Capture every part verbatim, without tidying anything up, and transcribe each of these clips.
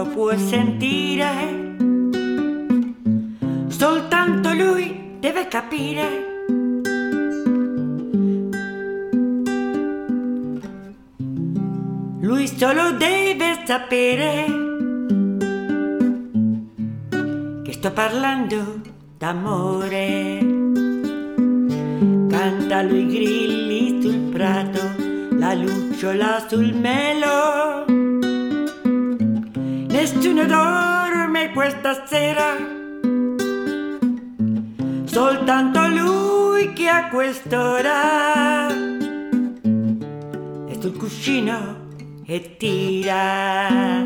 nessuno può sentire, soltanto lui deve capire. Lui solo deve sapere che sto parlando d'amore. Cantano i grilli sul prato, la lucciola sul melo. Nessuno dorme questa sera, soltanto lui che a quest'ora è sul cuscino e tira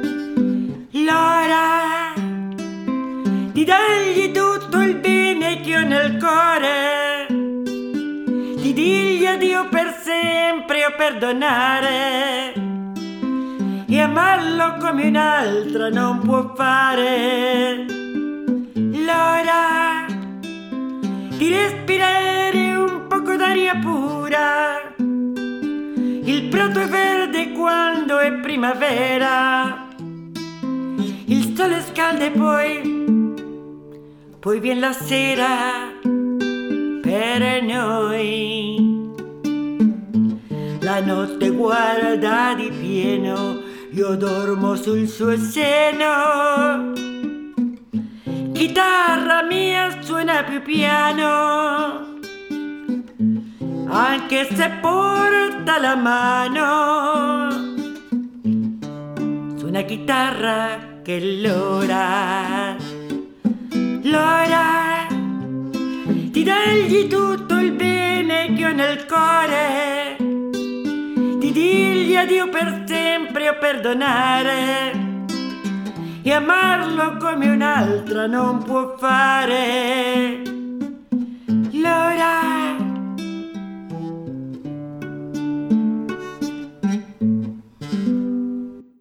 l'ora di dargli tutto il bene che ho nel cuore, di dirgli addio per sempre o perdonare, e amarlo come un'altra non può fare. L'ora di respirare un poco d'aria pura, il prato è verde quando è primavera, il sole scalda e poi, poi viene la sera per noi. La notte guarda di pieno, io dormo sul suo seno. Chitarra mia suona più piano, anche se porta la mano su una chitarra che l'ora, l'ora di dargli tutto il bene che ho nel cuore, di dirgli addio per sempre o perdonare, e amarlo come un'altra non può fare.